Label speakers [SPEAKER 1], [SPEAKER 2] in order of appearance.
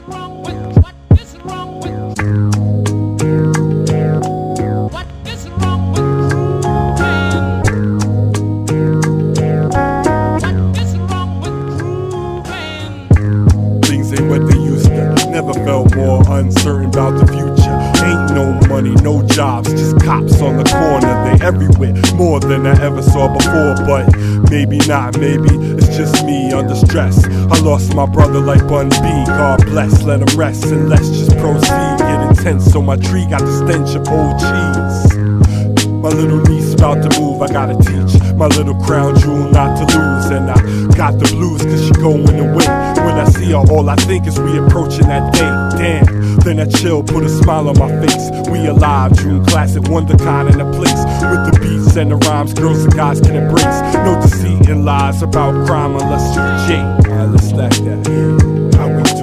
[SPEAKER 1] wrong with? What is wrong with? What is wrong with grooving? What is wrong with grooving?
[SPEAKER 2] Things ain't what they used to. Never felt more uncertain about the future. Ain't no money, no jobs, just cops on the corner. They everywhere, more than I ever saw before. But maybe not, maybe it's just me under stress. I lost my brother like Bun B. God bless, let him rest, and let's just proceed. Get intense, so my tree got the stench of old cheese. My little niece about to move, I gotta teach my little crown jewel not to lose. And I got the blues cause she going away. When I see her, all I think is we approaching that day. Damn, then that chill put a smile on my face. We alive, June classic, WonderCon in a place. With the beats and the rhymes girls and guys can embrace. No deceit and lies about crime unless you Jay. Alright, let's stack that.